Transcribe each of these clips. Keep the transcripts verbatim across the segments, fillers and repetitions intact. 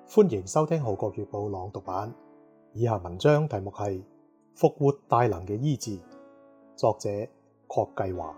歡迎收聽《號角月報》朗讀版。以下文章題目係《復活大能嘅醫治》，作者郝繼華。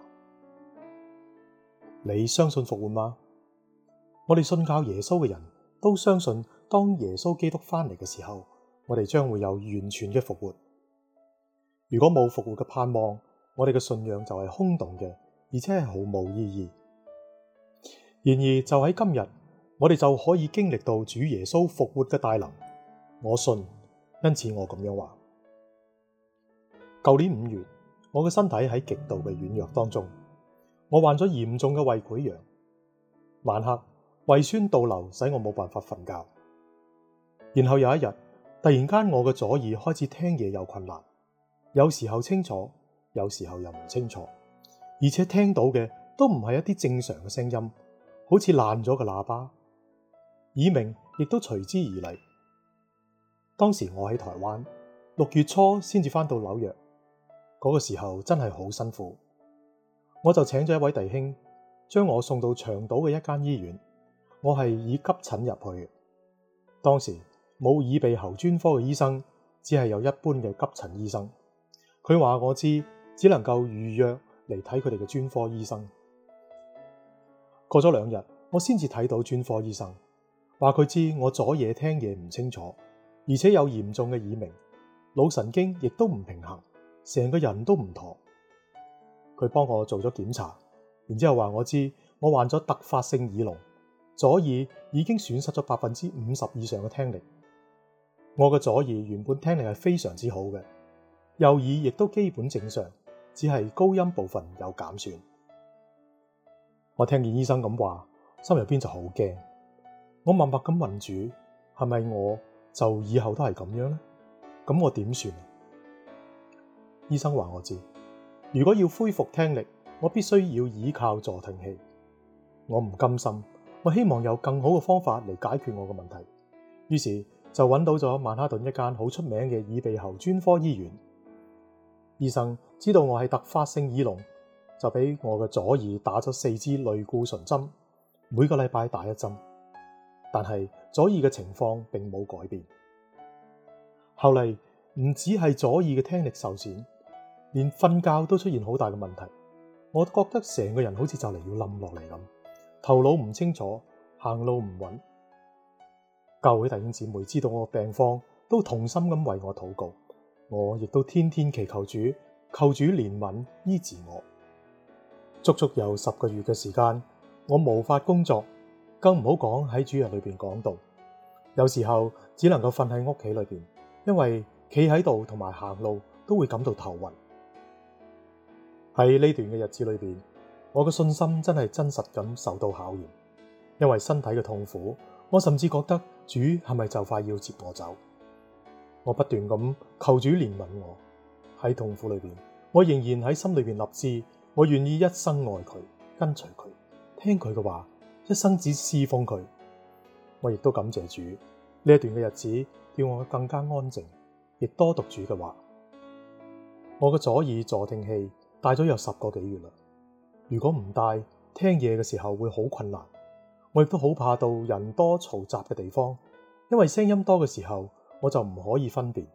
你相信復活嗎？我哋信靠耶穌嘅人都相信，當耶穌基督翻嚟嘅時候，我哋將會有完全嘅復活。如果冇復活嘅盼望，我哋嘅信仰就係空洞嘅，而且係毫無意義。然而就喺今日，我哋就可以經歷到主耶穌復活嘅大能。我信，因此我咁樣話。舊年五月，我嘅身體喺極度嘅軟弱當中，我患咗嚴重嘅胃潰瘍，晚黑胃酸倒流使我冇辦法瞓覺。然後有一日，突然間我嘅左耳開始聽嘢有困難，有時候清楚，有時候又唔清楚，而且聽到嘅都唔係一啲正常嘅聲音，好似爛咗嘅喇叭。耳鳴亦都隨之而嚟。當時我喺台灣，六月初先至返到紐約，嗰個時候真係好辛苦。我就請咗一位弟兄，將我送到長島嘅一間醫院。我係以急診入去嘅。當時冇耳鼻喉專科嘅醫生，只係有一般嘅急診醫生。佢話我知，只能夠預約嚟睇佢哋嘅專科醫生。過咗兩日，我先至睇到專科醫生。話佢知我左耳聽嘢唔清楚，而且有嚴重嘅耳鳴，腦神經亦都唔平衡，成個人都唔妥。佢幫我做咗檢查，然之後話我知我患咗突發性耳聾，左耳已經損失咗百分之五十以上嘅聽力。我嘅左耳原本聽力係非常之好嘅，右耳亦都基本正常，只係高音部分有減損。我聽見醫生咁話，心入邊就好驚。我默默咁問主，係咪我就以後都係咁樣呢？咁我點算？醫生話我知，如果要恢復聽力，我必須要依靠助聽器。我唔甘心，我希望有更好嘅方法嚟解決我嘅問題。於是就揾到咗曼哈頓一間好出名嘅耳鼻喉專科醫院。醫生知道我係突發性耳聾，就俾我嘅左耳打咗四支類固醇針，每個禮拜打一針。但係左耳嘅情況並冇改變。後嚟唔止係左耳嘅聽力受損，連瞓覺都出現好大嘅問題。我覺得成個人好似就嚟要冧落嚟咁，頭腦唔清楚，行路唔穩。教會弟兄姊妹知道我嘅病況，都同心咁為我禱告。我亦都天天祈求主，求主憐憫醫治我。足足有十個月嘅時間，我無法工作。更唔好講喺主日裏邊講道，有時候只能夠瞓喺屋企裏邊，因為企喺度同埋行路都會感到頭暈。喺呢段嘅日子裏邊，我嘅信心真係真實咁受到考驗，因為身體嘅痛苦，我甚至覺得主係咪就快要接我走？我不斷咁求主憐憫我。喺痛苦裏邊，我仍然喺心裏邊立志，我願意一生愛佢，跟隨佢，聽佢嘅話。一生只侍奉佢。我亦都感謝主，呢一段嘅日子叫我更加安靜，亦多讀主嘅話。我嘅左耳助聽器戴咗有十個幾月啦，如果唔戴，聽嘢嘅時候會好困難。我亦都好怕到人多嘈雜嘅地方，因為聲音多嘅時候我就唔可以分辨。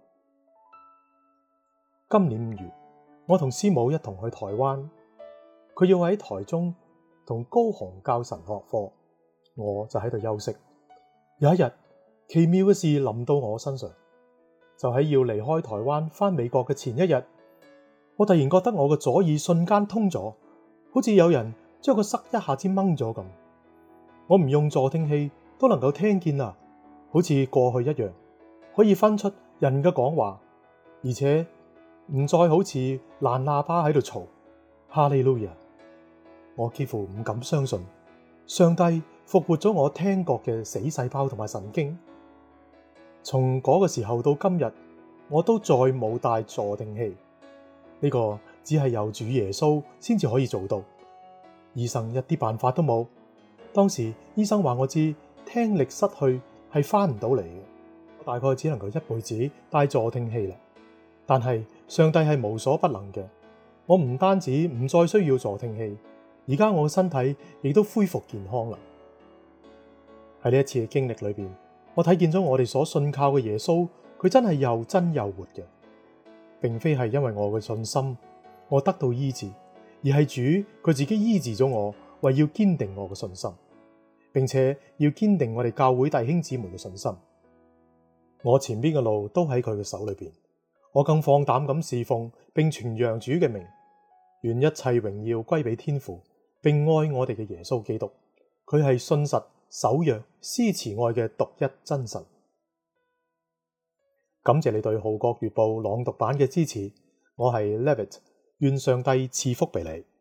今年五月，我同師母一同去台灣，佢要喺台中同高雄教神學課，我就喺度休息。有一日，奇妙嘅事臨到我身上，就喺要離開台灣返美國嘅前一日，我突然覺得我嘅左耳瞬間通咗，好似有人將個塞一下子掹咗咁。我唔用助聽器都能夠聽見啦，好似過去一樣，可以分出人嘅講話，而且唔再好似爛喇叭喺度嘈。哈利路亞！我幾乎唔敢相信，上帝復活咗我聽覺嘅死細胞同埋神經。從嗰個時候到今日，我都再冇帶助聽器。呢個只係由主耶穌先至可以做到，醫生一啲辦法都冇。當時醫生話我知聽力失去係翻唔到嚟嘅，我大概只能夠一輩子帶助聽器啦。但係上帝係無所不能嘅，我唔單止唔再需要助聽器。而家我嘅身體亦都恢復健康啦。喺呢一次嘅經歷裏邊， 我睇見咗我哋所信靠嘅耶穌，佢真係又真又活嘅，並非係因為我嘅信心，我得到醫治，而係主佢自己醫治咗我，為要堅定我嘅信心，並且要堅定我哋教會弟兄姊妹嘅信心。我前邊嘅路都喺佢嘅手裏邊，我更放膽咁侍奉，並傳揚主嘅名，願一切榮耀歸俾天父，並愛我哋嘅耶穌基督。佢係信實、守約、施慈愛嘅獨一真神。感謝你對《號角月報》朗讀版嘅支持，我係 Levitt，願上帝賜福俾你。